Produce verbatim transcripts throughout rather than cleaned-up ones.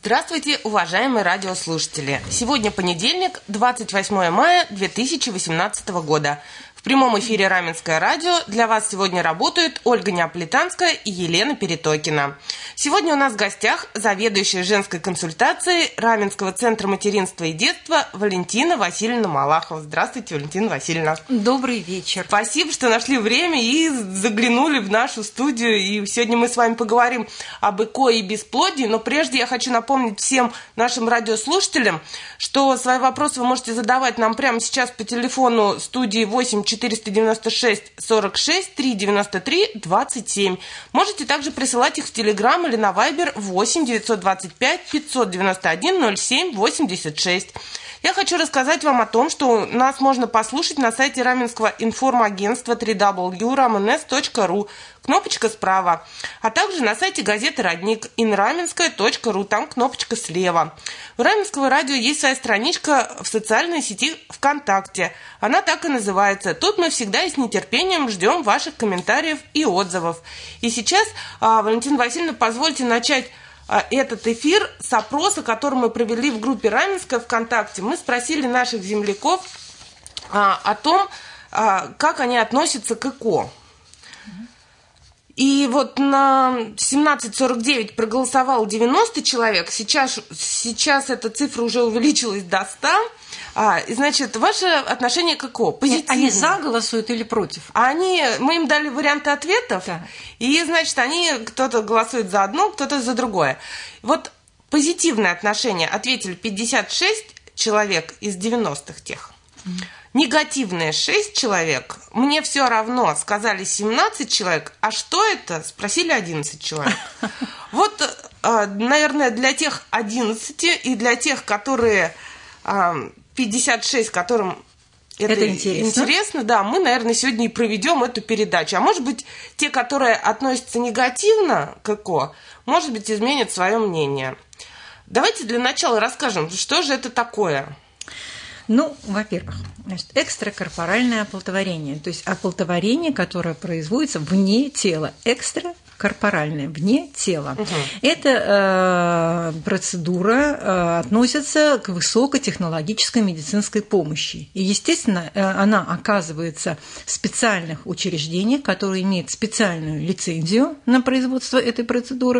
Здравствуйте, уважаемые радиослушатели! Сегодня понедельник, двадцать восьмое мая две тысячи восемнадцатого года. В прямом эфире Раменское радио для вас сегодня работают Ольга Неаполитанская и Елена Перетокина. Сегодня у нас в гостях заведующая женской консультацией Раменского центра материнства и детства Валентина Васильевна Малахова. Здравствуйте, Валентина Васильевна. Добрый вечер. Спасибо, что нашли время и заглянули в нашу студию. И сегодня мы с вами поговорим об ЭКО и бесплодии. Но прежде я хочу напомнить всем нашим радиослушателям, что свои вопросы вы можете задавать нам прямо сейчас по телефону студии восемь четыреста девяносто шесть сорок шесть триста девяносто три двадцать семь. Можете также присылать их в Телеграм или на Вайбер восемь девятьсот двадцать пять пятьсот девяносто один ноль семь восемьдесят шесть. Я хочу рассказать вам о том, что нас можно послушать на сайте Раменского информагентства дабл ю дабл ю дабл ю точка рамэнэс точка ру, кнопочка справа, а также на сайте газеты «Родник» инраменская точка ру, там кнопочка слева. У Раменского радио есть своя страничка в социальной сети ВКонтакте. Она так и называется. Тут мы всегда и с нетерпением ждем ваших комментариев и отзывов. И сейчас, Валентина Васильевна, позвольте начать этот эфир с опроса, который мы провели в группе Раменская ВКонтакте. Мы спросили наших земляков а, о том, а, как они относятся к ЭКО. И вот на семнадцать сорок девять проголосовало девяносто человек. Сейчас, сейчас эта цифра уже увеличилась до ста. А, и, значит, ваше отношение к ЭКО позитивное. Они за голосуют или против? Они, мы им дали варианты ответов, да. И, значит, они, кто-то голосует за одно, кто-то за другое. Вот позитивное отношение ответили пятьдесят шесть человек из девяностых тех. Mm. Негативные шесть человек. Мне все равно, сказали семнадцать человек. А что это? Спросили одиннадцать человек. Вот, наверное, для тех одиннадцати и для тех, которые... пятьдесят шесть, которым это, это интересно. интересно, да, мы, наверное, сегодня и проведем эту передачу. А может быть, те, которые относятся негативно к ЭКО, может быть, изменят свое мнение. Давайте для начала расскажем, что же это такое. Ну, во-первых, значит, экстракорпоральное оплодотворение, то есть оплодотворение, которое производится вне тела, экстра корпоральное, вне тела. Угу. Эта э, процедура э, относится к высокотехнологической медицинской помощи. И, естественно, э, она оказывается в специальных учреждениях, которые имеют специальную лицензию на производство этой процедуры.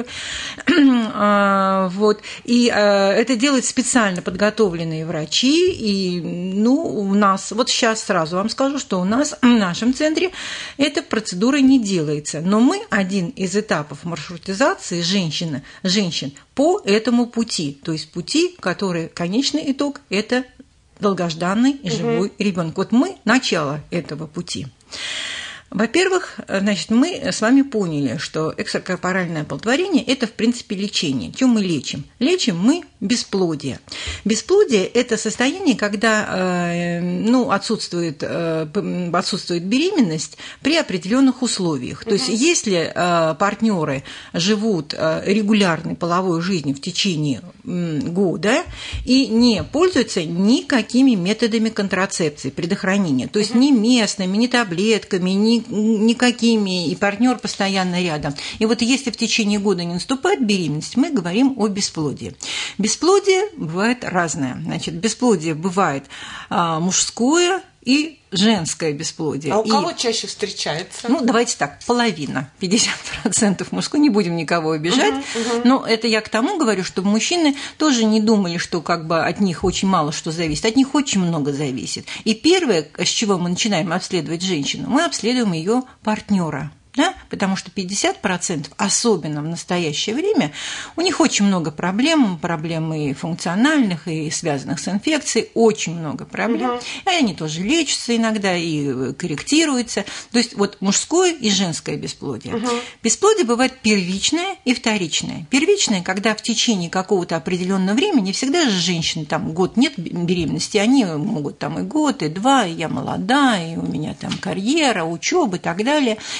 э, вот. И э, это делают специально подготовленные врачи. И ну, у нас, вот сейчас сразу вам скажу, что у нас в нашем центре эта процедура не делается. Но мы один из из этапов маршрутизации женщины, женщин по этому пути, то есть пути, который конечный итог – это долгожданный и живой угу. ребенок. Вот мы – начало этого пути. Во-первых, значит, мы с вами поняли, что экстракорпоральное оплодотворение – это, в принципе, лечение. Чем мы лечим? Лечим мы бесплодие. Бесплодие – это состояние, когда э, ну, отсутствует, э, отсутствует беременность при определенных условиях. То есть, если э, партнеры живут э, регулярной половой жизнью в течение э, года и не пользуются никакими методами контрацепции, предохранения, то есть ни местными, ни таблетками, ни никакими, и партнер постоянно рядом. И вот если в течение года не наступает беременность, мы говорим о бесплодии. Бесплодие бывает разное. Значит, бесплодие бывает а, мужское и женское бесплодие. А у и, кого чаще встречается? Ну, давайте так, половина, пятьдесят процентов мужской, не будем никого обижать, uh-huh, uh-huh. но это я к тому говорю, что мужчины тоже не думали, что как бы от них очень мало что зависит, от них очень много зависит. И первое, с чего мы начинаем обследовать женщину, мы обследуем ее партнера. Да? Потому что пятьдесят процентов, особенно в настоящее время, у них очень много проблем, проблем и функциональных, и связанных с инфекцией, очень много проблем. Угу. И они тоже лечатся иногда и корректируются. То есть вот мужское и женское бесплодие. Угу. Бесплодие бывает первичное и вторичное. Первичное, когда в течение какого-то определенного времени, всегда же женщины, там год нет беременности, они могут там и год, и два, и я молода, и у меня там карьера, учеба и так далее, и не обращаются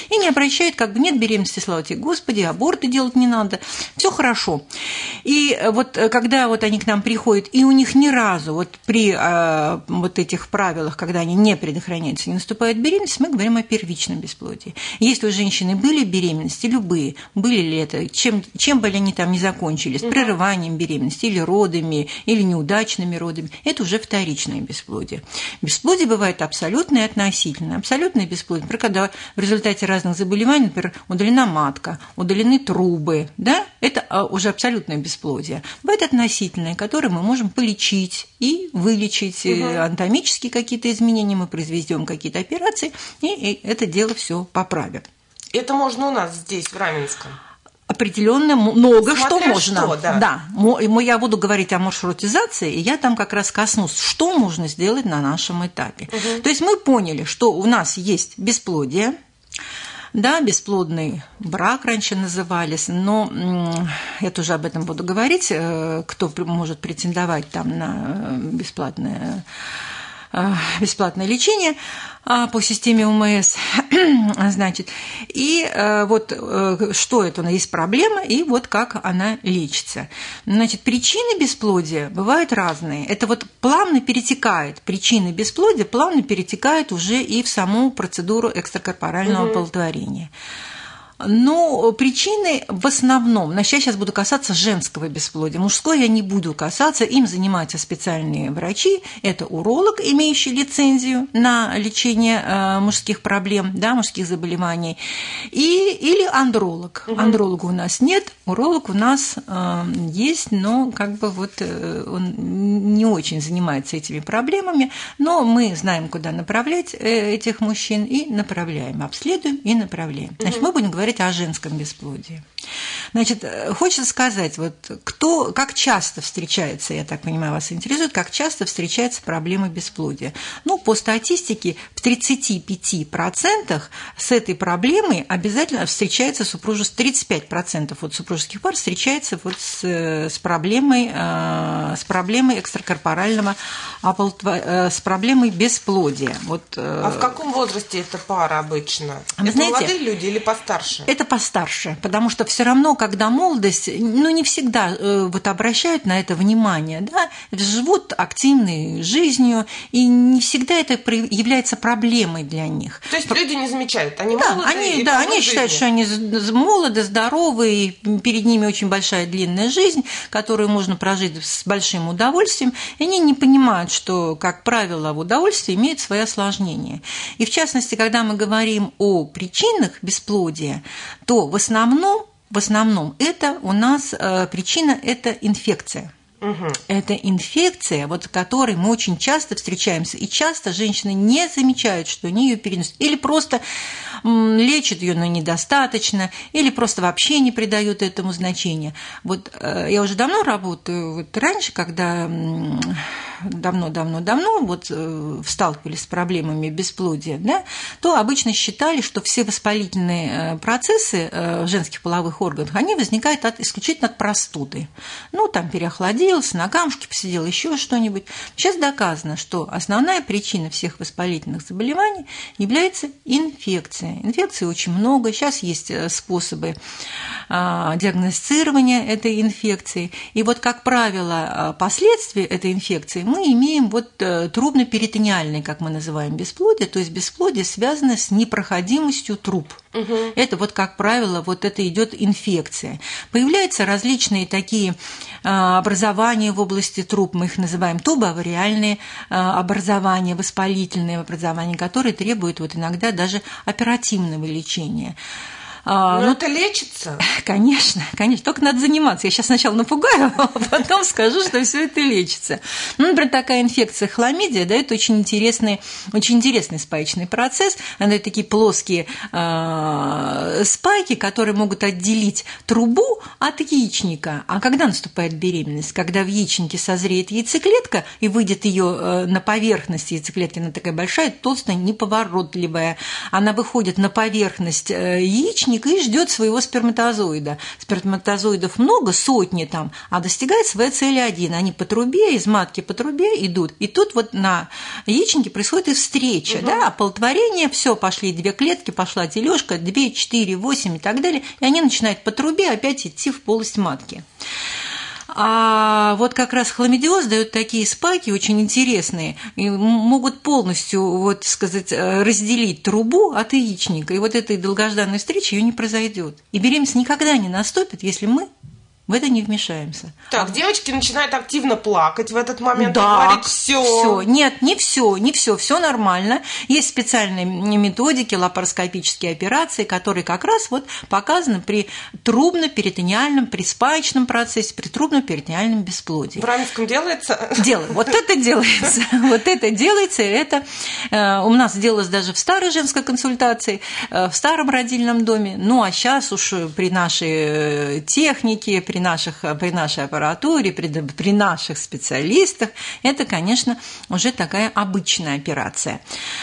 прекращает, как бы нет беременности, слава тебе, Господи, аборты делать не надо, все хорошо. И вот когда вот они к нам приходят, и у них ни разу вот при э, вот этих правилах, когда они не предохраняются, не наступает беременность, мы говорим о первичном бесплодии. Если у женщины были беременности, любые, были ли это, чем, чем бы они там не закончились, угу. прерыванием беременности или родами, или неудачными родами, это уже вторичное бесплодие. Бесплодие бывает абсолютное и относительное. Абсолютное бесплодие, например, когда в результате разных заболеваний, например, удалена матка, удалены трубы, да, это уже абсолютное бесплодие. Бывает относительное, которое мы можем полечить и вылечить, угу. анатомические какие-то изменения, мы произведем какие-то операции, и это дело все поправим. Это можно у нас здесь, в Раменском? Определенно много Смотря что можно. Что, да. да. Я буду говорить о маршрутизации, и я там как раз коснусь, что можно сделать на нашем этапе. Угу. То есть мы поняли, что у нас есть бесплодие, да, бесплодный брак раньше назывались, но я тоже об этом буду говорить, кто может претендовать там на бесплатное, бесплатное лечение по системе ОМС, значит, и вот что это, у нас есть проблема, и вот как она лечится. Значит, причины бесплодия бывают разные. Это вот плавно перетекает, причины бесплодия плавно перетекают уже и в саму процедуру экстракорпорального угу. оплодотворения. Но причины в основном, я сейчас буду касаться женского бесплодия, мужское я не буду касаться, им занимаются специальные врачи, это уролог, имеющий лицензию на лечение мужских проблем, да, мужских заболеваний, и, или андролог. Угу. Андролога у нас нет, уролог у нас э, есть, но как бы вот э, он не очень занимается этими проблемами, но мы знаем, куда направлять э, этих мужчин, и направляем, обследуем и направляем. Значит, угу. мы будем говорить о женском бесплодии. Значит, хочется сказать, вот кто, как часто встречается, я так понимаю, вас интересует, как часто встречается проблема бесплодия. Ну, по статистике, в тридцати пяти процентах с этой проблемой обязательно встречается супружество, тридцать пять процентов от супружеских пар встречается вот с, с, проблемой, с проблемой экстракорпорального оплодотворения, с проблемой бесплодия. Вот, а в каком возрасте эта пара обычно? Вы это знаете, молодые люди или постарше? Это постарше, потому что все равно, когда молодость, ну, не всегда э, вот обращают на это внимание, да, живут активной жизнью, и не всегда это является проблемой для них. То есть люди не замечают, они да, молоды они, и да, они жизни. считают, что они молоды, здоровы, и перед ними очень большая длинная жизнь, которую можно прожить с большим удовольствием, и они не понимают, что, как правило, удовольствие имеет свои осложнения. И в частности, когда мы говорим о причинах бесплодия, то в основном, в основном это у нас э, причина – это инфекция. Угу. Это инфекция, вот, с которой мы очень часто встречаемся, и часто женщины не замечают, что они ее переносят, или просто м, лечат ее, но недостаточно, или просто вообще не придают этому значения. Вот э, я уже давно работаю, вот раньше, когда давно-давно-давно вот, э, сталкивались с проблемами бесплодия, да, то обычно считали, что все воспалительные процессы э, женских половых органов, они возникают от, исключительно от простуды. Ну, там переохладился, на камушке посидел, еще что-нибудь. Сейчас доказано, что основная причина всех воспалительных заболеваний является инфекция. Инфекций очень много. Сейчас есть способы диагностирования этой инфекции. И вот, как правило, последствия этой инфекции мы имеем вот трубно-перитониальное, как мы называем, бесплодие, то есть бесплодие связано с непроходимостью труб. Угу. Это вот, как правило, вот это идет инфекция. Появляются различные такие образования в области труб, мы их называем тубоавариальные образования, воспалительные образования, которые требуют вот иногда даже оперативного лечения. Но ну, это лечится? Конечно, конечно. Только надо заниматься. Я сейчас сначала напугаю, а потом скажу, что все это лечится. Ну, например, такая инфекция хламидия дает очень интересный, очень интересный спаечный процесс. Она дает такие плоские э, спайки, которые могут отделить трубу от яичника. А когда наступает беременность? Когда в яичнике созреет яйцеклетка и выйдет ее на поверхность яйцеклетки, она такая большая, толстая, неповоротливая. Она выходит на поверхность яичника и ждет своего сперматозоида. Сперматозоидов много, сотни там, а достигает своей целый, целый один. Они по трубе, из матки по трубе идут. И тут вот на яичнике происходит и встреча, угу. да, оплодотворение, все, пошли две клетки, пошла тележка, две, четыре, восемь и так далее. И они начинают по трубе опять идти в полость матки. А вот как раз хламидиоз дает такие спайки очень интересные, и могут полностью, вот сказать, разделить трубу от яичника. И вот этой долгожданной встречи ее не произойдет. И беременность никогда не наступит, если мы в это не вмешаемся. Так, а... девочки начинают активно плакать в этот момент, да, говорить все. Все, нет, не все, не все, все нормально. Есть специальные методики, лапароскопические операции, которые как раз вот показаны при трубно-перитониальном, при спаечном процессе, при трубно-перитониальном бесплодии. В Раменском делается? Делаем. Вот это делается. Вот это делается. Это у нас делалось даже в старой женской консультации, в старом родильном доме. Ну, а сейчас уж при нашей технике, при При, наших, при нашей аппаратуре, при, при наших специалистах, это, конечно, уже такая обычная операция.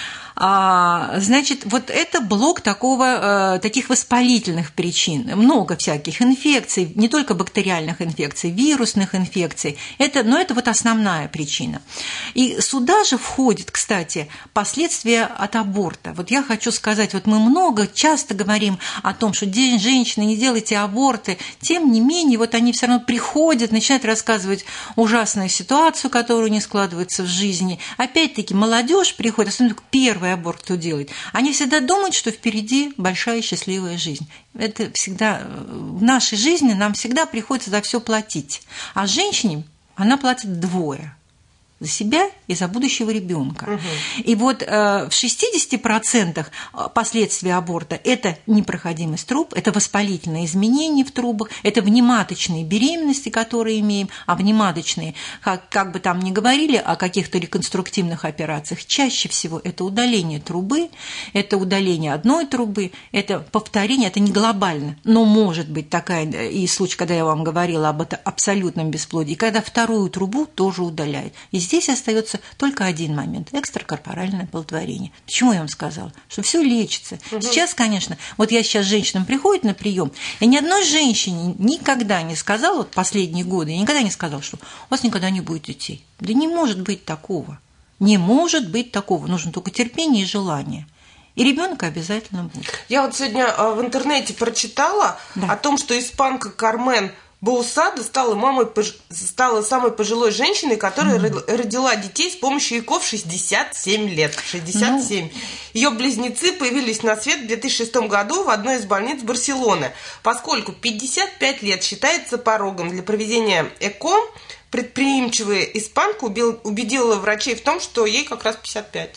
А, значит, вот это блок такого, таких воспалительных причин. Много всяких инфекций, не только бактериальных инфекций, вирусных инфекций. Это, но это вот основная причина. И сюда же входит, кстати, последствия от аборта. Вот я хочу сказать, вот мы много, часто говорим о том, что женщины, не делайте аборты. Тем не менее, вот они все равно приходят, начинают рассказывать ужасную ситуацию, которая не складывается в жизни. Опять-таки, молодежь приходит, особенно первый аборт кто делает, они всегда думают, что впереди большая счастливая жизнь. Это всегда в нашей жизни нам всегда приходится за все платить. А женщине она платит двое. За себя и за будущего ребенка. Угу. И вот э, в шестидесяти процентах последствия аборта это непроходимость труб, это воспалительные изменения в трубах, это внематочные беременности, которые имеем, а внематочные, как, как бы там ни говорили о каких-то реконструктивных операциях, чаще всего это удаление трубы, это удаление одной трубы, это повторение, это не глобально, но может быть такая, и случай, когда я вам говорила об этом абсолютном бесплодии, когда вторую трубу тоже удаляют. И здесь остается только один момент – экстракорпоральное оплодотворение. Почему я вам сказала? Что все лечится. Угу. Сейчас, конечно, вот я сейчас женщинам приходит на прием, и ни одной женщине никогда не сказала, вот последние годы, я никогда не сказала, что у вас никогда не будет детей. Да не может быть такого. Не может быть такого. Нужно только терпение и желание. И ребенок обязательно будет. Я вот сегодня в интернете прочитала да. о том, что испанка Кармен Боусада стала, мамой, стала самой пожилой женщиной, которая mm-hmm. родила детей с помощью ЭКО в шестьдесят семь лет. шестьдесят семь. Mm-hmm. Ее близнецы появились на свет в две тысячи шестом году в одной из больниц Барселоны. Поскольку пятьдесят пять лет считается порогом для проведения ЭКО, предприимчивая испанка убедила врачей в том, что ей как раз пятьдесят пять.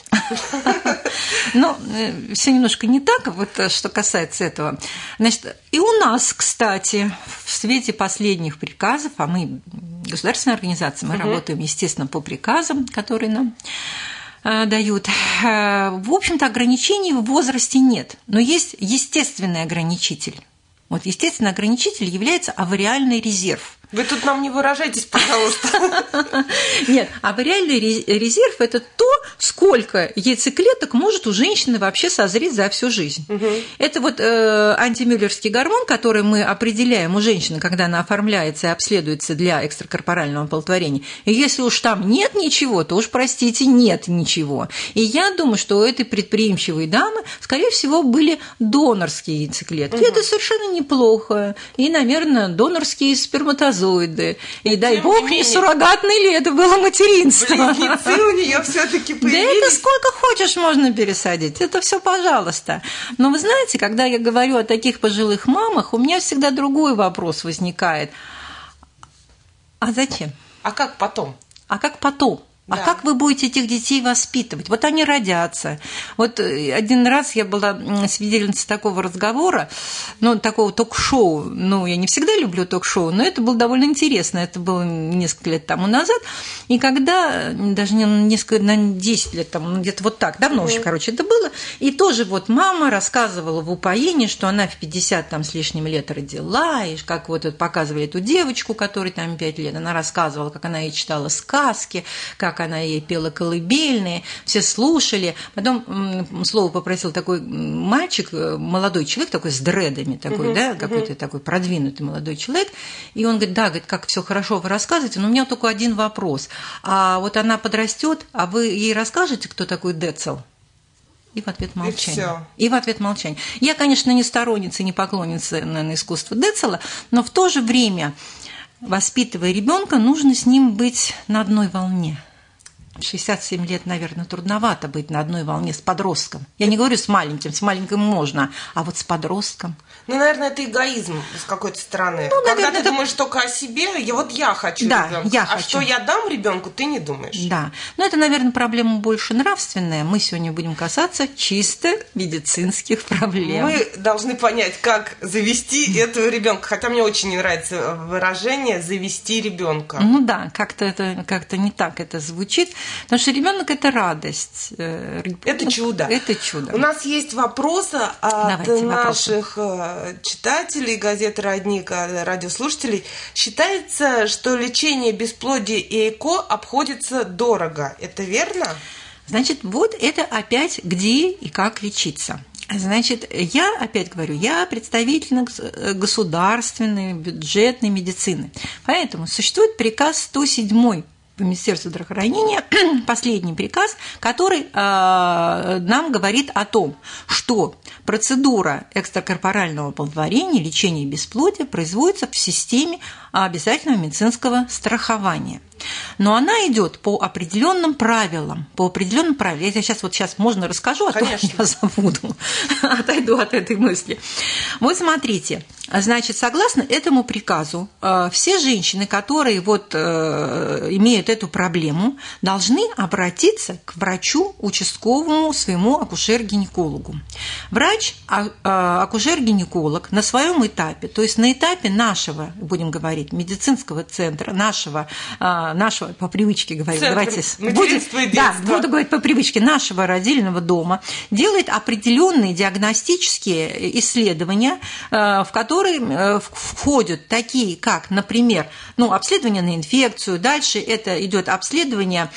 Ну, все немножко не так, вот что касается этого. Значит, и у нас, кстати, в свете последних приказов, а мы государственная организация, мы угу. работаем, естественно, по приказам, которые нам дают. В общем-то, ограничений в возрасте нет, но есть естественный ограничитель. Вот естественный ограничитель является авариальный резерв. Вы тут нам не выражайтесь, пожалуйста. Нет, авариальный резерв – это то, сколько яйцеклеток может у женщины вообще созреть за всю жизнь. Угу. Это вот э, антимюллерский гормон, который мы определяем у женщины, когда она оформляется и обследуется для экстракорпорального оплодотворения. И если уж там нет ничего, то уж, простите, нет ничего. И я думаю, что у этой предприимчивой дамы, скорее всего, были донорские яйцеклетки. Угу. Это совершенно неплохо. И, наверное, донорские сперматозоиды. И дай Тем бог, не суррогатное ли это было материнство. Близнецы у нее все-таки появились. Да это сколько хочешь можно пересадить, это все пожалуйста. Но вы знаете, когда я говорю о таких пожилых мамах, у меня всегда другой вопрос возникает. А зачем? А как потом? А как потом? А да. как вы будете этих детей воспитывать? Вот они родятся. Вот один раз я была свидетельницей такого разговора, ну, такого ток-шоу. Ну, я не всегда люблю ток-шоу, но это было довольно интересно. Это было несколько лет тому назад. И когда, даже не несколько, на десять лет тому, где-то вот так, давно очень, mm-hmm. короче, это было. И тоже вот мама рассказывала в упоении, что она в пятьдесят там с лишним лет родила, и как вот показывали эту девочку, которой там пять лет, она рассказывала, как она ей читала сказки, как как она ей пела колыбельные, все слушали. Потом слово попросил такой мальчик, молодой человек, такой с дредами, такой, uh-huh, да, какой-то uh-huh. такой продвинутый молодой человек. И он говорит, да, говорит, как все хорошо вы рассказываете, но у меня только один вопрос. А вот она подрастет, а вы ей расскажете, кто такой Децл? И в ответ молчание. И, и в ответ молчание. Я, конечно, не сторонница, не поклонница, наверное, искусства Децла, но в то же время, воспитывая ребенка, нужно с ним быть на одной волне. В шестьдесят семь лет, наверное, трудновато быть на одной волне с подростком. Я не говорю с маленьким, с маленьким можно, а вот с подростком. Ну, наверное, это эгоизм с какой-то стороны. Ну, Когда наверное, ты это... думаешь только о себе, я, вот я хочу да, ребенка, я а хочу. Что я дам ребенку, ты не думаешь. Да, но это, наверное, проблема больше нравственная. Мы сегодня будем касаться чисто медицинских проблем. Мы должны понять, как завести этого ребенка. Хотя мне очень не нравится выражение «завести ребенка». Ну да, как-то это как-то не так это звучит. Потому что ребенок это радость. Это чудо. Это чудо. У нас есть вопросы от Давайте наших вопросы. читателей газеты «Родник», радиослушателей. Считается, что лечение бесплодия и ЭКО обходится дорого. Это верно? Значит, вот это опять где и как лечиться. Значит, я опять говорю, я представительница государственной бюджетной медицины. Поэтому существует приказ сто семь по Министерству здравоохранения, последний приказ, который э, нам говорит о том, что процедура экстракорпорального оплодотворения, лечения бесплодия производится в системе обязательного медицинского страхования. Но она идет по определенным правилам, по определенным правилам. Я сейчас вот сейчас можно расскажу, а Конечно. то я забуду, отойду от этой мысли. Вот смотрите, значит, согласно этому приказу, все женщины, которые вот имеют эту проблему, должны обратиться к врачу участковому, своему акушер-гинекологу. Врач, акушер-гинеколог на своем этапе, то есть на этапе нашего, будем говорить, медицинского центра, нашего нашего, по привычке говорю, Центр давайте будет, да, буду говорить по привычке, нашего родильного дома, делает определенные диагностические исследования, в которые входят такие, как, например, ну, обследование на инфекцию, дальше это идет обследование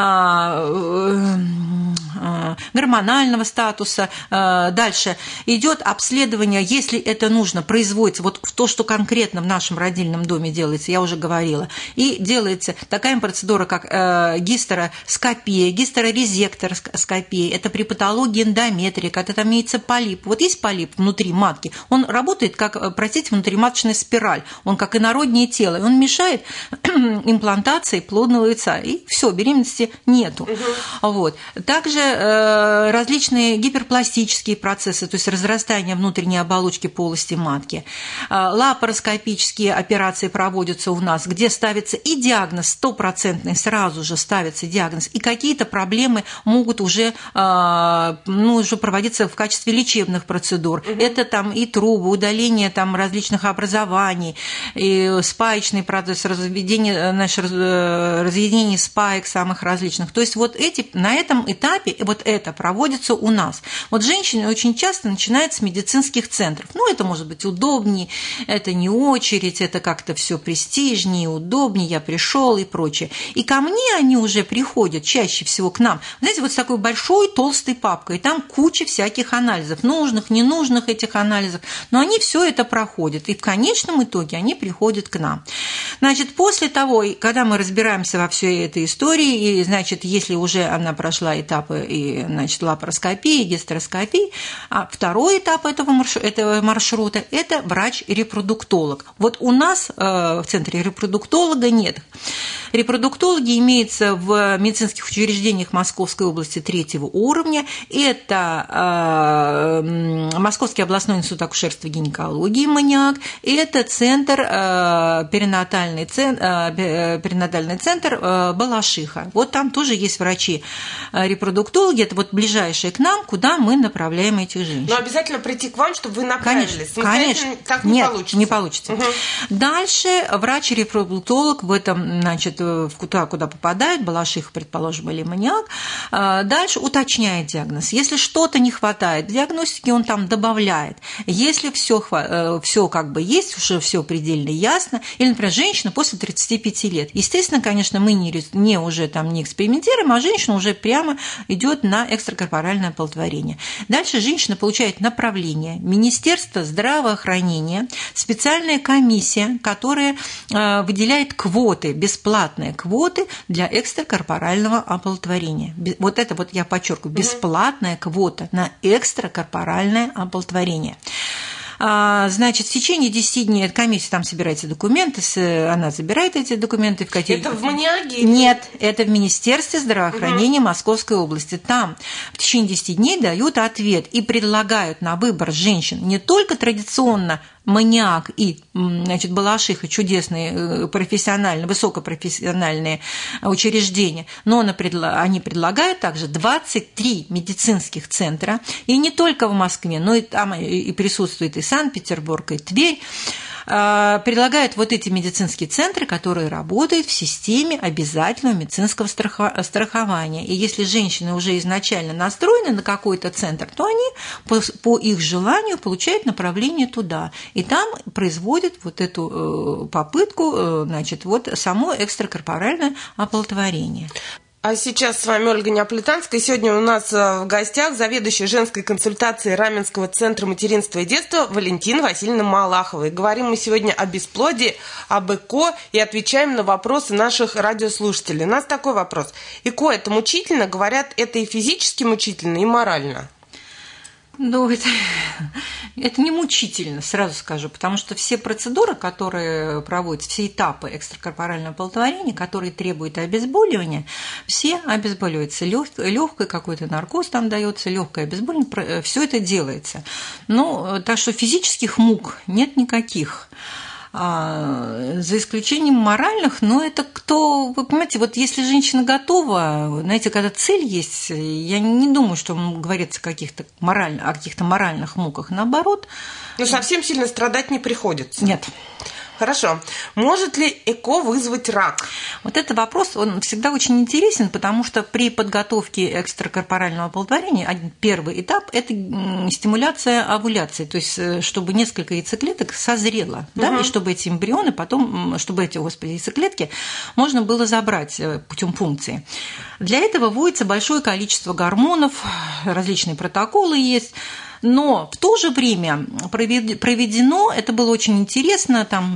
гормонального статуса, дальше идет обследование, если это нужно, производится, вот то, что конкретно в нашем родильном доме делается, я уже говорила, и делается такая процедура, как э, гистероскопия, гистерорезекторскопия, это при патологии эндометрия, когда там имеется полип. Вот есть полип внутри матки, он работает как, простите, внутриматочная спираль, он как инороднее тело, и он мешает имплантации плодного яйца, и все, беременности нету. Угу. Вот. Также э, различные гиперпластические процессы, то есть разрастание внутренней оболочки полости матки, э, лапароскопические операции проводятся у нас, где ставится и диагноз, стопроцентный сразу же ставится диагноз, и какие-то проблемы могут уже, ну, уже проводиться в качестве лечебных процедур. Угу. Это там и трубы, удаление там различных образований, и спаечный процесс, разведение, значит, разведение спаек самых различных. То есть вот эти, на этом этапе вот это проводится у нас. Вот женщины очень часто начинают с медицинских центров. Ну, это может быть удобнее, это не очередь, это как-то все престижнее, удобнее, я пришел и прочее. И ко мне они уже приходят чаще всего к нам, знаете, вот с такой большой толстой папкой, и там куча всяких анализов, нужных, ненужных этих анализов, но они все это проходят, и в конечном итоге они приходят к нам. Значит, после того, когда мы разбираемся во всей этой истории, и, значит, если уже она прошла этапы, и, значит, лапароскопии, гистероскопии, а второй этап этого маршрута, этого маршрута – это врач-репродуктолог. Вот у нас э, в центре репродуктолога нет. Репродуктологи имеются в медицинских учреждениях Московской области третьего уровня. Это э, Московский областной институт акушерства и гинекологии МАНИАК, это центр, э, перинатальный, центр, э, перинатальный центр э, Балашиха. Вот там тоже есть врачи-репродуктологи, это вот ближайшие к нам, куда мы направляем этих женщин. Но обязательно прийти к вам, чтобы вы направили. Конечно, конечно. Так не Нет, получится. не получится. Угу. Дальше врач-репродуктолог в этом, значит, смотрит в куда, куда попадает, балашиха, предположим, или аммониак. Дальше уточняет диагноз. Если что-то не хватает диагностики, он там добавляет. Если все, все как бы есть, уже все предельно ясно, или, например, женщина после тридцати пяти лет. Естественно, конечно, мы не, не уже там не экспериментируем, а женщина уже прямо идет на экстракорпоральное оплодотворение. Дальше женщина получает направление. Министерство здравоохранения, специальная комиссия, которая выделяет квоты, бесплатные квоты для экстракорпорального оплодотворения. Вот это вот я подчеркиваю, бесплатная квота на экстракорпоральное оплодотворение. Значит, в течение десяти дней эта комиссия там собирает документы, она забирает эти документы. В какие... Это в МНИАГе? Нет, это в Министерстве здравоохранения угу. Московской области. Там в течение десяти дней дают ответ и предлагают на выбор женщин не только традиционно аммониак и, значит, балашиха, чудесные профессиональные, высокопрофессиональные учреждения, но они предлагают также двадцать три медицинских центра, и не только в Москве, но и там и присутствует и Санкт-Петербург, и Тверь, предлагают вот эти медицинские центры, которые работают в системе обязательного медицинского страхования. И если женщины уже изначально настроены на какой-то центр, то они по, по их желанию получают направление туда. И там производят вот эту попытку, значит, вот само экстракорпоральное оплодотворение. А сейчас с вами Ольга Неаполитанская. Сегодня у нас в гостях заведующая женской консультацией Раменского центра материнства и детства Валентина Васильевна Малахова. И говорим мы сегодня о бесплодии, об ЭКО и отвечаем на вопросы наших радиослушателей. У нас такой вопрос. ЭКО – это мучительно? Говорят, это и физически мучительно, и морально. Ну, это, это не мучительно, сразу скажу, потому что все процедуры, которые проводятся, все этапы экстракорпорального оплодотворения, которые требуют обезболивания, все обезболиваются. Легкий какой-то наркоз там дается, легкое обезболивание, все это делается. Ну, так что физических мук нет никаких. А, за исключением моральных, но это кто, вы понимаете, вот если женщина готова, знаете, когда цель есть, я не думаю, что говорится о каких-то моральных, о каких-то моральных муках, наоборот. Но совсем сильно страдать не приходится. Нет. Хорошо. Может ли ЭКО вызвать рак? Вот этот вопрос, он всегда очень интересен, потому что при подготовке экстракорпорального оплодотворения первый этап – это стимуляция овуляции, то есть чтобы несколько яйцеклеток созрело, угу. да, и чтобы эти эмбрионы потом, чтобы эти, господи, яйцеклетки можно было забрать путем пункции. Для этого вводится большое количество гормонов, различные протоколы есть. Но в то же время проведено, это было очень интересно, там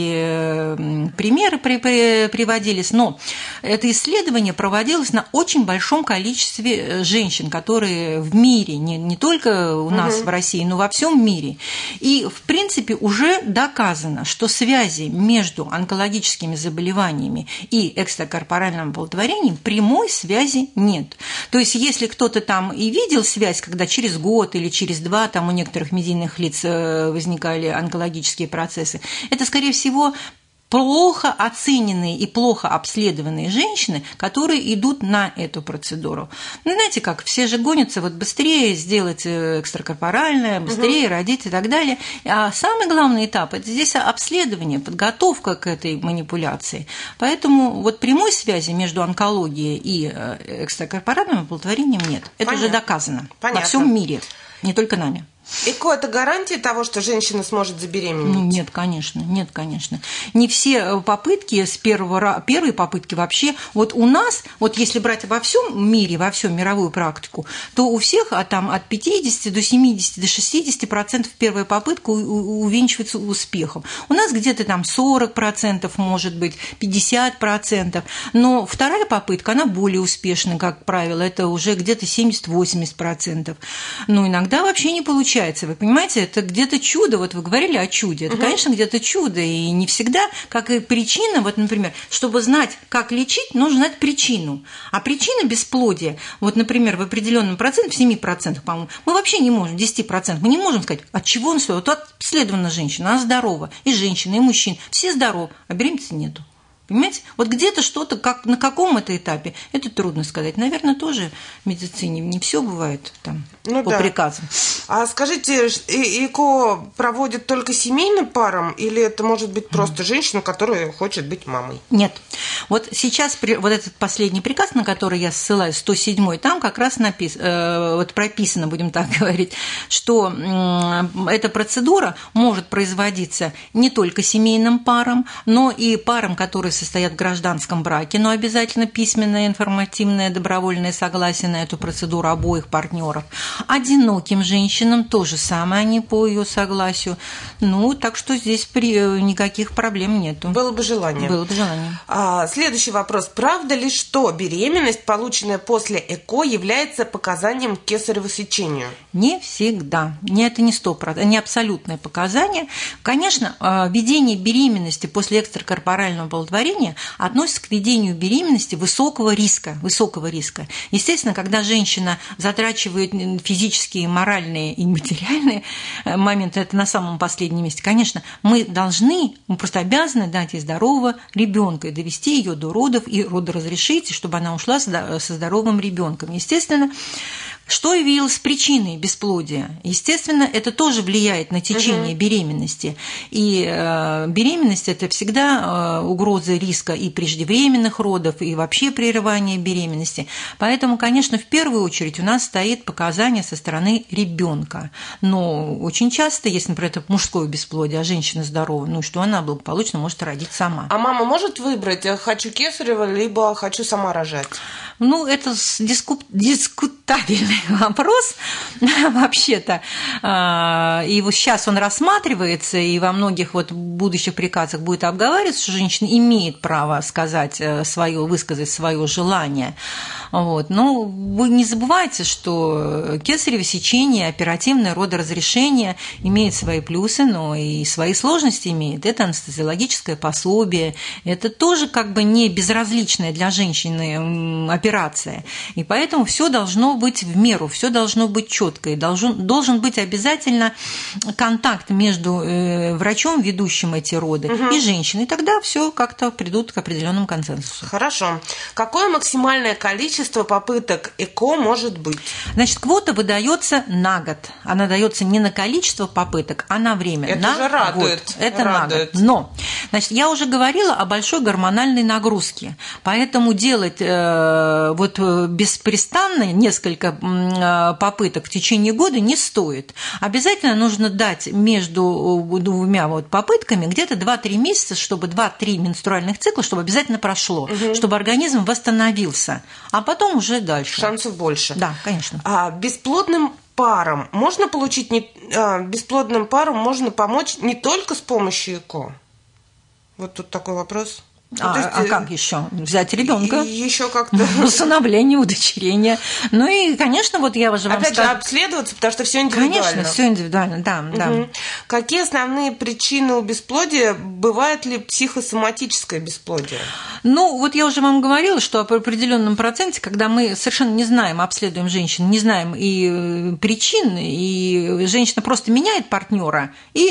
всякие примеры приводились, но это исследование проводилось на очень большом количестве женщин, которые в мире, не, не только у нас угу. в России, но во всем мире. И, в принципе, уже доказано, что связи между онкологическими заболеваниями и экстракорпоральным оплодотворением прямой связи нет. То есть, если кто-то там и видел связь, когда через год или через Через два там у некоторых медийных лиц возникали онкологические процессы. Это, скорее всего, плохо оцененные и плохо обследованные женщины, которые идут на эту процедуру. Ну, знаете как, все же гонятся вот быстрее сделать экстракорпоральное, быстрее угу. родить и так далее. А самый главный этап – это здесь обследование, подготовка к этой манипуляции. Поэтому вот прямой связи между онкологией и экстракорпоральным оплодотворением нет. Это Понятно. Уже доказано Понятно. Во всем мире. Не только нами. ЭКО – это гарантия того, что женщина сможет забеременеть? Ну, нет, конечно, нет, конечно. Не все попытки с первого, первой попытки вообще. Вот у нас, вот если брать во всем мире, во всю мировую практику, то у всех а там, от пятидесяти до семидесяти, до шестидесяти процентов первая попытка увенчивается успехом. У нас где-то там сорок процентов, может быть, пятьдесят процентов. Но вторая попытка, она более успешна, как правило. Это уже где-то семьдесят-восемьдесят процентов. Но иногда вообще не получается. Вы понимаете, это где-то чудо. Вот вы говорили о чуде. Это, угу. конечно, где-то чудо. И не всегда, как и причина. Вот, например, чтобы знать, как лечить, нужно знать причину. А причина бесплодия, вот, например, в определенном проценте, в семи процентах, по-моему, мы вообще не можем, в десяти процентах, мы не можем сказать, от чего он стоит. Вот обследована женщина, она здорова. И женщина, и мужчина. Все здоровы, а беременности нету. Понимаете? Вот где-то что-то, как, на каком это этапе, это трудно сказать. Наверное, тоже в медицине не все бывает там ну, по да. приказам. А скажите, ЭКО проводят только семейным парам или это может быть просто mm. женщина, которая хочет быть мамой? Нет. Вот сейчас вот этот последний приказ, на который я ссылаюсь, сто седьмой, там как раз написано, вот прописано, будем так говорить, что эта процедура может производиться не только семейным парам, но и парам, которые состоят в гражданском браке, но обязательно письменное, информативное, добровольное согласие на эту процедуру обоих партнеров. Одиноким женщинам то же самое, они по ее согласию. Ну, так что здесь при... никаких проблем нету. Было бы желание. Было бы желание. А, следующий вопрос. Правда ли, что беременность, полученная после ЭКО, является показанием к кесареву сечению? Не всегда. Не, это не сто процентов, не абсолютное показание. Конечно, ведение беременности после экстракорпорального оплодотворения относится к ведению беременности высокого риска, высокого риска. Естественно, когда женщина затрачивает физические, моральные и материальные моменты, это на самом последнем месте, конечно, мы должны, мы просто обязаны дать ей здорового ребенка и довести ее до родов и родоразрешить, чтобы она ушла со здоровым ребенком. Естественно, что явилось причиной бесплодия? Естественно, это тоже влияет на течение угу. беременности. И э, беременность – это всегда э, угроза риска и преждевременных родов, и вообще прерывания беременности. Поэтому, конечно, в первую очередь у нас стоит показание со стороны ребенка. Но очень часто, если, например, это мужское бесплодие, а женщина здорова, ну что она благополучно может родить сама. А мама может выбрать, хочу кесарево, либо хочу сама рожать? Ну, это диску... дискутабельный вопрос вообще-то. И вот сейчас он рассматривается, и во многих вот будущих приказах будет обговариваться, что женщина имеет право сказать свое, высказать свое желание. Вот. Но вы не забывайте, что кесарево сечение, оперативное родоразрешение имеет свои плюсы, но и свои сложности имеет. Это анестезиологическое пособие, это тоже как бы не безразличная для женщины операция. И поэтому все должно быть в меру, все должно быть четко. И должен, должен быть обязательно контакт между врачом, ведущим эти роды, угу. и женщиной. И тогда все как-то придут к определенному консенсусу. Хорошо. Какое максимальное количество попыток ЭКО может быть? Значит, квота выдается на год. Она дается не на количество попыток, а на время. Это на же радует. Год. Это радует. на год. Но, значит, я уже говорила о большой гормональной нагрузке. Поэтому делать э, вот беспрестанно несколько э, попыток в течение года не стоит. Обязательно нужно дать между двумя вот попытками где-то два-три месяца, чтобы два-три менструальных цикла, чтобы обязательно прошло, угу. чтобы организм восстановился. А потом уже дальше. Шансов больше. Да, конечно. А бесплодным парам можно получить не, а, бесплодным парам можно помочь не только с помощью ЭКО? Вот тут такой вопрос. А, есть, а как еще? Взять ребенка? Еще как-то. Усыновление, удочерение. Ну и, конечно, вот я уже вам Опять скажу... же, обследоваться, потому что все индивидуально. Конечно, все индивидуально, да, угу. да. Какие основные причины у бесплодия? Бывает ли психосоматическое бесплодие? Ну, вот я уже вам говорила, что по определенном проценте, когда мы совершенно не знаем, обследуем женщин, не знаем и причин, и женщина просто меняет партнера,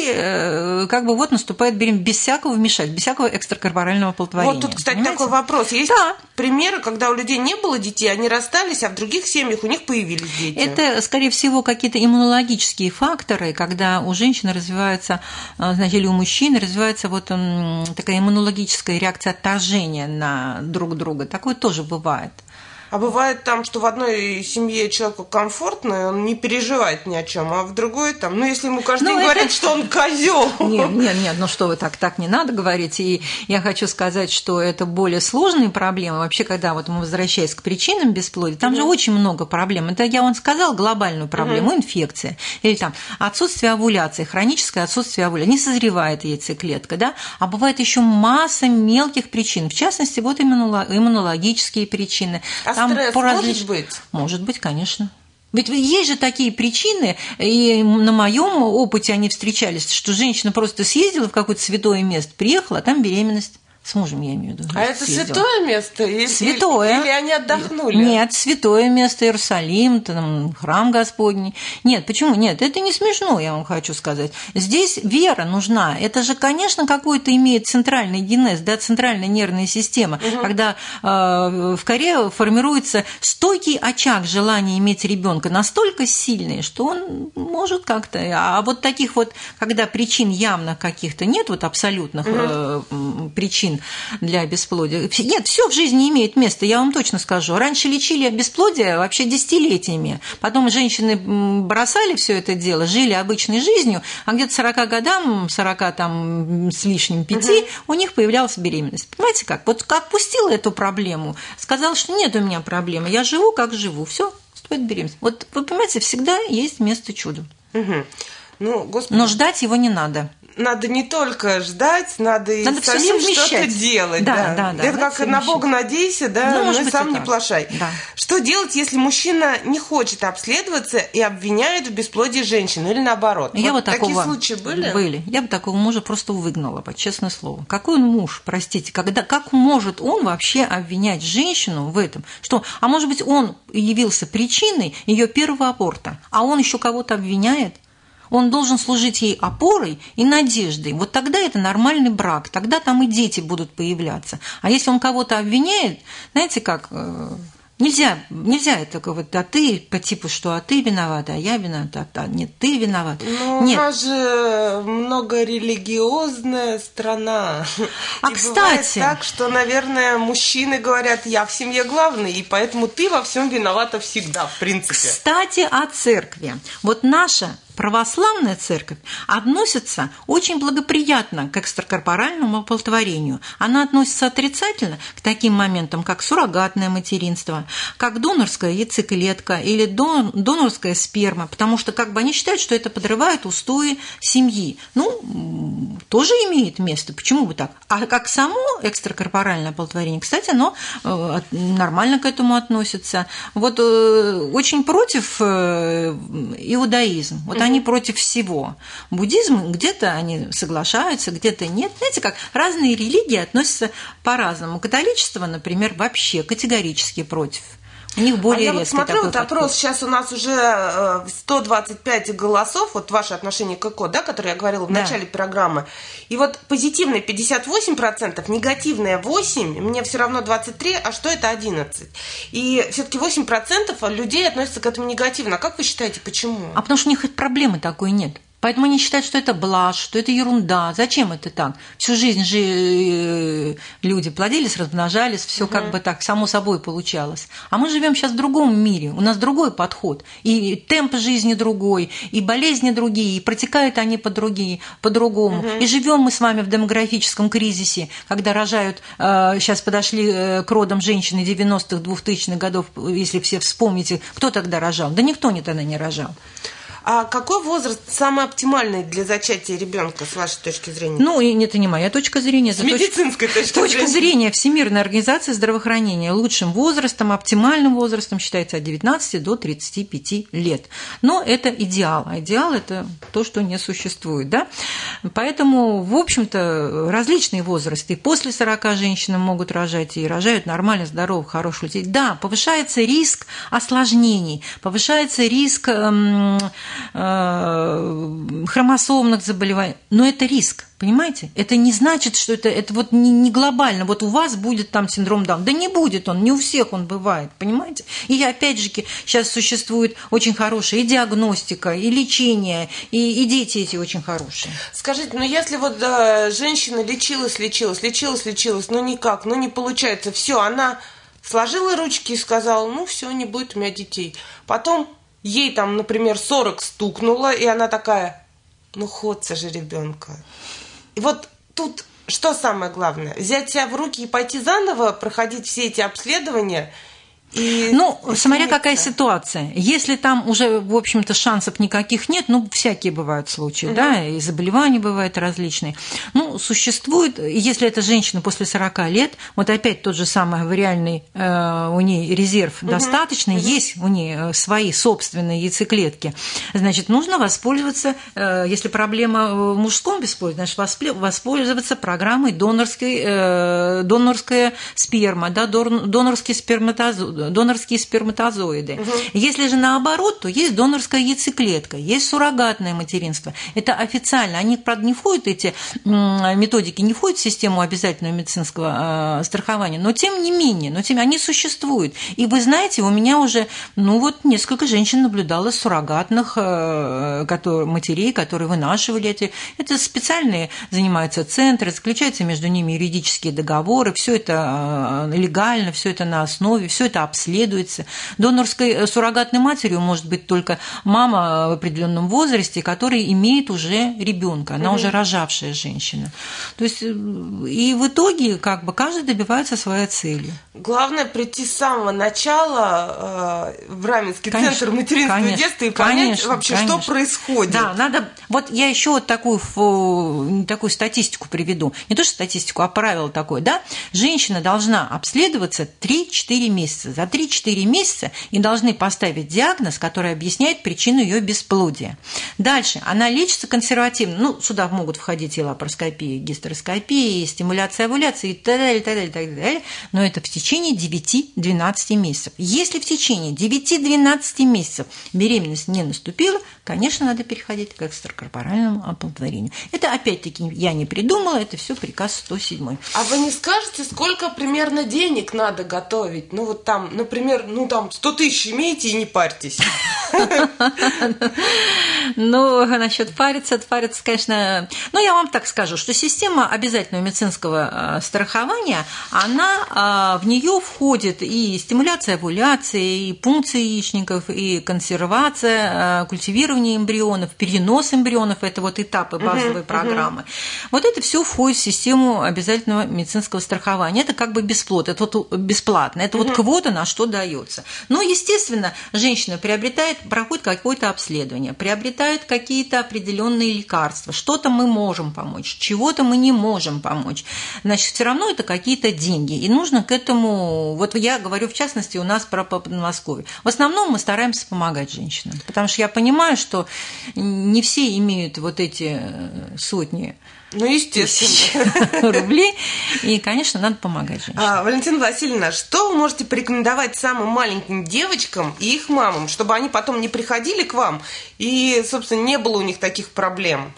и как бы вот наступает беременность без всякого вмешательства, без всякого экстракорпорального оплодотворения. Вот тут, кстати, понимаете? Такой вопрос. Есть да. примеры, когда у людей не было детей, они расстались, а в других семьях у них появились дети? Это, скорее всего, какие-то иммунологические факторы, когда у женщины развивается, значит, или у мужчины развивается вот такая иммунологическая реакция отторжения на друг друга. Такое тоже бывает. А бывает там, что в одной семье человеку комфортно, и он не переживает ни о чем, а в другой там, ну, если ему каждый день говорят, это... что он козел. Нет, нет, нет, ну что вы так, так не надо говорить. И я хочу сказать, что это более сложные проблемы. Вообще, когда вот мы возвращаясь к причинам бесплодия, там mm-hmm. же очень много проблем. Это я вам сказала глобальную проблему, mm-hmm. инфекция. Или там отсутствие овуляции, хроническое отсутствие овуляции, не созревает яйцеклетка, да? А бывает еще масса мелких причин. В частности, вот иммунологические причины. А там стресс различ... может быть? Может быть, конечно. Ведь есть же такие причины, и на моем опыте они встречались, что женщина просто съездила в какое-то святое место, приехала, а там беременность. С мужем, я имею в виду. А это съездила. Святое место? Или, святое. Или они отдохнули? Нет, святое место, Иерусалим, там, храм Господний. Нет, почему? Нет, это не смешно, я вам хочу сказать. Здесь вера нужна. Это же, конечно, какой-то имеет центральный генез, да, центральная нервная система, угу. когда э, в коре формируется стойкий очаг желания иметь ребенка, настолько сильный, что он может как-то... А вот таких вот, когда причин явно каких-то нет, вот абсолютных угу. э, причин, для бесплодия. Нет, все в жизни имеет место, я вам точно скажу. Раньше лечили бесплодие вообще десятилетиями. Потом женщины бросали все это дело, жили обычной жизнью, а где-то сорока годам, сорока там с лишним пяти, угу. у них появлялась беременность. Понимаете как? Вот как пустила эту проблему, сказала, что нет у меня проблемы, я живу как живу, все, стоит беременность. Вот вы понимаете, всегда есть место чуду. Угу. Ну, Господи. Но ждать его не надо. Надо не только ждать, надо и надо самим что-то делать. Да, да. Да, да, это как на Бога надейся, да, ну, но и сам не плашай. Да. Что делать, если мужчина не хочет обследоваться и обвиняет в бесплодии женщину или наоборот? Я вот вот такие такого, случаи были? Были. Я бы такого мужа просто выгнала бы, честное слово. Какой он муж, простите, когда, как может он вообще обвинять женщину в этом? Что, а может быть, он явился причиной ее первого аборта, а он еще кого-то обвиняет? Он должен служить ей опорой и надеждой. Вот тогда это нормальный брак, тогда там и дети будут появляться. А если он кого-то обвиняет, знаете как, нельзя, нельзя это говорить, а ты по типу, что а ты виновата, а я виновата, а нет, ты виноват. Ну, нет. У нас же многорелигиозная страна. А и кстати... так, что, наверное, мужчины говорят, я в семье главный, и поэтому ты во всем виновата всегда, в принципе. Кстати, о церкви. Вот наша православная церковь относится очень благоприятно к экстракорпоральному оплодотворению. Она относится отрицательно к таким моментам, как суррогатное материнство, как донорская яйцеклетка или донорская сперма, потому что как бы они считают, что это подрывает устои семьи. Ну, тоже имеет место. Почему бы так? А как само экстракорпоральное оплодотворение, кстати, оно нормально к этому относится. Вот очень против иудаизм. Вот они против всего. Буддизм где-то они соглашаются, где-то нет. Знаете, как разные религии относятся по-разному. Католичество, например, вообще категорически против. У них более а я резкий вот смотрю, такой вот опрос, подход. Сейчас у нас уже сто двадцать пять голосов, вот ваше отношение к ЭКО, да, которое я говорила в да. начале программы. И вот позитивное пятьдесят восемь процентов, негативное восемь процентов, мне все равно двадцать три процента, а что это одиннадцать процентов? И все-таки восемь процентов людей относятся к этому негативно. Как вы считаете, почему? А потому что у них проблемы такой нет. Поэтому они считают, что это блажь, что это ерунда. Зачем это так? Всю жизнь же люди плодились, размножались, все угу. как бы так само собой получалось. А мы живем сейчас в другом мире, у нас другой подход. И темп жизни другой, и болезни другие, и протекают они по-другие, по-другому. Угу. И живем мы с вами в демографическом кризисе, когда рожают, сейчас подошли к родам женщины девяностых, двухтысячных годов, если все вспомните, кто тогда рожал? Да никто тогда не рожал. А какой возраст самый оптимальный для зачатия ребенка, с вашей точки зрения? Ну, и это не моя точка зрения. С медицинской точки зрения. Точка зрения Всемирной организации здравоохранения. Лучшим возрастом, оптимальным возрастом считается от девятнадцати до тридцати пяти лет. Но это идеал. А идеал – это то, что не существует. Да? Поэтому, в общем-то, различные возрасты. И после сорока женщины могут рожать, и рожают нормально, здоровых, хороших людей. Да, повышается риск осложнений, повышается риск... Эм, хромосомных заболеваний, но это риск, понимаете? Это не значит, что это, это вот не, не глобально, вот у вас будет там синдром Дауна. Да не будет он, не у всех он бывает, понимаете? И опять же, сейчас существует очень хорошая и диагностика, и лечение, и, и дети эти очень хорошие. Скажите, ну если вот да, женщина лечилась, лечилась, лечилась, лечилась, ну никак, ну не получается, все, она сложила ручки и сказала, ну все, не будет у меня детей. Потом ей там, например, сорок стукнуло, и она такая, ну ходца же ребенка. И вот тут что самое главное? Взять себя в руки и пойти заново проходить все эти обследования? И ну, и смотря какая ситуация. Если там уже, в общем-то, шансов никаких нет, ну, всякие бывают случаи, угу. да, и заболевания бывают различные. Ну, существует, если это женщина после сорока лет, вот опять тот же самый авариальный, э, у нее резерв угу. достаточный, угу. есть у нее свои собственные яйцеклетки, значит, нужно воспользоваться, э, если проблема в мужском бесплодии, значит, воспользоваться программой донорской, э, донорская сперма, да, донорский сперматозоид, донорские сперматозоиды. Угу. Если же наоборот, то есть донорская яйцеклетка, есть суррогатное материнство. Это официально. Они, правда, не входят, эти методики не входят в систему обязательного медицинского страхования, но тем не менее, но тем они существуют. И вы знаете, у меня уже, ну вот, несколько женщин наблюдалось суррогатных которые, матерей, которые вынашивали эти. Это специальные занимаются центры, заключаются между ними юридические договоры, все это легально, все это на основе, все это обследуется. Донорской суррогатной матерью может быть только мама в определенном возрасте, которая имеет уже ребенка, она угу. уже рожавшая женщина. То есть и в итоге как бы каждый добивается своей цели. Главное прийти с самого начала э, в Раменский конечно, центр материнства конечно, и детства и понять конечно, вообще, конечно. Что происходит. Да, надо. Вот я еще вот такую, такую статистику приведу. Не то что статистику, а правило такое, да? Женщина должна обследоваться три-четыре месяца. За три-четыре месяца и должны поставить диагноз, который объясняет причину ее бесплодия. Дальше. Она лечится консервативно. Ну, сюда могут входить и лапароскопия, и гистероскопия, и стимуляция овуляции, и так далее, так далее, так далее. Но это в течение девяти-двенадцати месяцев. Если в течение девяти-двенадцати месяцев беременность не наступила, конечно, надо переходить к экстракорпоральному оплодотворению. Это, опять-таки, я не придумала, это все приказ сто седьмой. А вы не скажете, сколько примерно денег надо готовить? Ну, вот там, например, ну, там, сто тысяч имеете и не парьтесь. Ну, насчет париться, париться, конечно... Ну, я вам так скажу, что система обязательного медицинского страхования, она, в нее входит и стимуляция овуляции, и пункция яичников, и консервация, культивирование эмбрионов, перенос эмбрионов, это вот этапы базовой uh-huh, программы. Uh-huh. Вот это все входит в систему обязательного медицинского страхования. Это как бы бесплатно, это вот бесплатно, это uh-huh. вот квота на что дается. Но, естественно, женщина приобретает, проходит какое-то обследование, приобретает какие-то определенные лекарства, что-то мы можем помочь, чего-то мы не можем помочь. Значит, все равно это какие-то деньги, и нужно к этому, вот я говорю в частности у нас про Подмосковье. В основном мы стараемся помогать женщинам, потому что я понимаю, что не все имеют вот эти сотни ну, естественно. рублей, и, конечно, надо помогать женщинам. А, Валентина Васильевна, что вы можете порекомендовать самым маленьким девочкам и их мамам, чтобы они потом не приходили к вам и, собственно, не было у них таких проблем?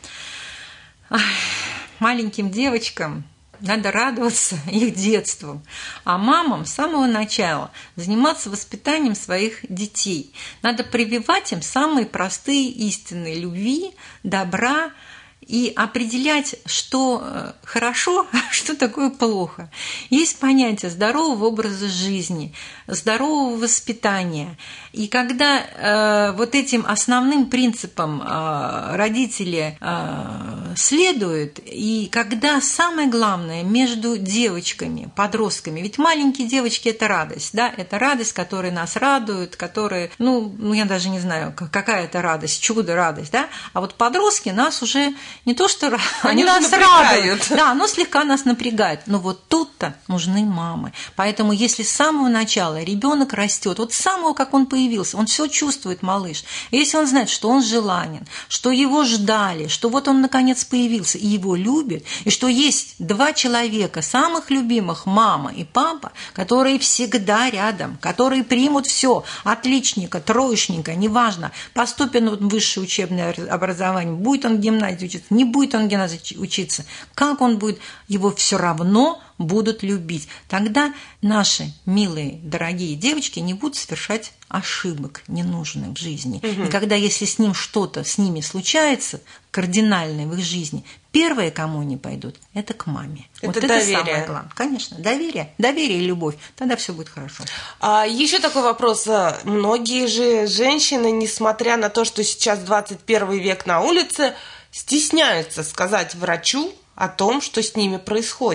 Маленьким девочкам надо радоваться их детству, а мамам с самого начала заниматься воспитанием своих детей. Надо прививать им самые простые истины любви, добра и определять, что хорошо, а что такое плохо. Есть понятие здорового образа жизни, здорового воспитания. И когда э, вот этим основным принципам э, родители э, следуют, и когда самое главное между девочками, подростками, ведь маленькие девочки – это радость, да, это радость, которая нас радует, которая, ну, ну, я даже не знаю, какая это радость, чудо, радость, да, а вот подростки нас уже не то что они, они нас радуют, да, но слегка нас напрягают, но вот тут-то нужны мамы, поэтому если с самого начала ребенок растет, вот с самого, как он появился, он все чувствует, малыш. И если он знает, что он желанен, что его ждали, что вот он наконец появился и его любят, и что есть два человека, самых любимых, мама и папа, которые всегда рядом, которые примут все, отличника, троечника, неважно, поступит он в высшее учебное образование, будет он в гимназии учиться, не будет он в гимназии учиться, как он будет, его все равно будут любить. Тогда наши милые, дорогие девочки не будут совершать ошибок ненужных в жизни. Угу. И когда, если с ним что-то с ними случается, кардинальное в их жизни, первое, кому они пойдут, это к маме. Это вот доверие. Это самое главное. Конечно, доверие. Доверие и любовь. Тогда все будет хорошо. А еще такой вопрос. Многие же женщины, несмотря на то, что сейчас двадцать первый век на улице, стесняются сказать врачу о том, что с ними происходит.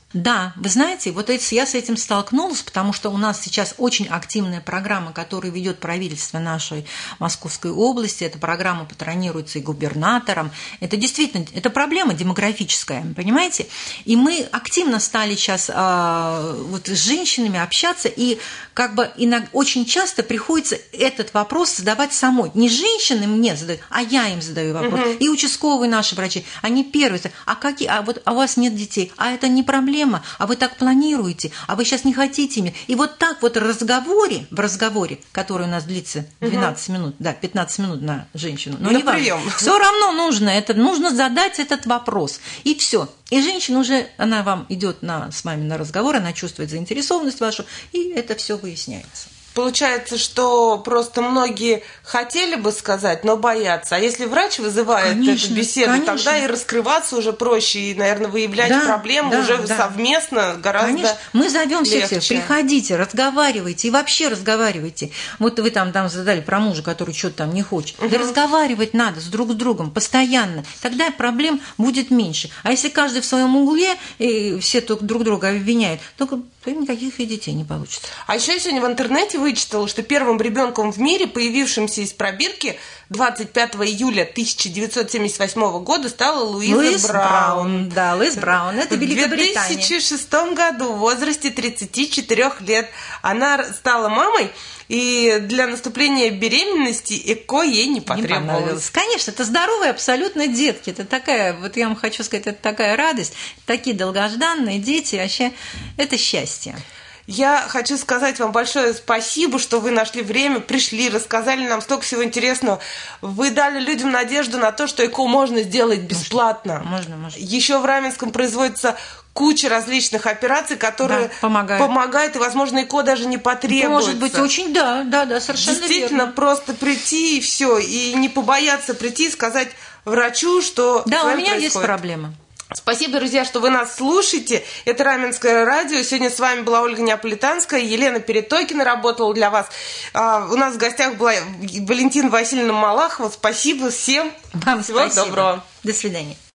Да, вы знаете, вот я с этим столкнулась, потому что у нас сейчас очень активная программа, которую ведет правительство нашей Московской области. Эта программа патронируется и губернатором. Это действительно, это проблема демографическая, понимаете? И мы активно стали сейчас а, вот, с женщинами общаться, и как бы иногда, очень часто приходится этот вопрос задавать самой. Не женщины мне задают, а я им задаю вопрос. Угу. И участковые наши врачи, они первые, а какие, а вот а у вас нет детей, а это не проблема. А вы так планируете, а вы сейчас не хотите ими. И вот так вот в разговоре, в разговоре, который у нас длится двенадцать угу. минут, да, пятнадцать минут на женщину, но на не прием. Все равно нужно, это, нужно задать этот вопрос. И все. И женщина уже, она вам идет на, с вами на разговор, она чувствует заинтересованность вашу, и это все выясняется. Получается, что просто многие хотели бы сказать, но боятся. А если врач вызывает конечно, эту беседу, конечно. Тогда и раскрываться уже проще, и, наверное, выявлять да, проблему да, уже да. совместно гораздо конечно. Мы зовем всех, всех, приходите, разговаривайте, и вообще разговаривайте. Вот вы там, там задали про мужа, который что-то там не хочет. Угу. Да разговаривать надо с друг с другом постоянно, тогда проблем будет меньше. А если каждый в своем угле, и все друг друга обвиняют, то никаких и детей не получится. А еще я сегодня в интернете вычитала, что первым ребенком в мире, появившимся из пробирки двадцать пятого июля тысяча девятьсот семьдесят восьмого года, стала Луиза Луиз Браун. Браун. Да, Луиз Браун. Это Великобритания. В две тысячи шестом году, в возрасте тридцати четырёх лет, она стала мамой, и для наступления беременности ЭКО ей не потребовалось. Не Конечно, это здоровые абсолютно детки. Это такая, вот я вам хочу сказать, это такая радость. Такие долгожданные дети, вообще это счастье. Я хочу сказать вам большое спасибо, что вы нашли время, пришли, рассказали нам столько всего интересного. Вы дали людям надежду на то, что ЭКО можно сделать бесплатно. Можно, можно. можно. Еще в Раменском производится куча различных операций, которые да, помогают. помогают, и, возможно, ЭКО даже не потребуется. Может быть, очень, да, да, да, совершенно Действительно, верно. просто прийти и все, и не побояться прийти и сказать врачу, что да, у меня происходит. Есть проблема. Спасибо, друзья, что вы нас слушаете. Это Раменское радио. Сегодня с вами была Ольга Неаполитанская, Елена Перетокина работала для вас. А, у нас в гостях была Валентина Васильевна Малахова. Спасибо всем. Вам Всего спасибо. доброго. До свидания.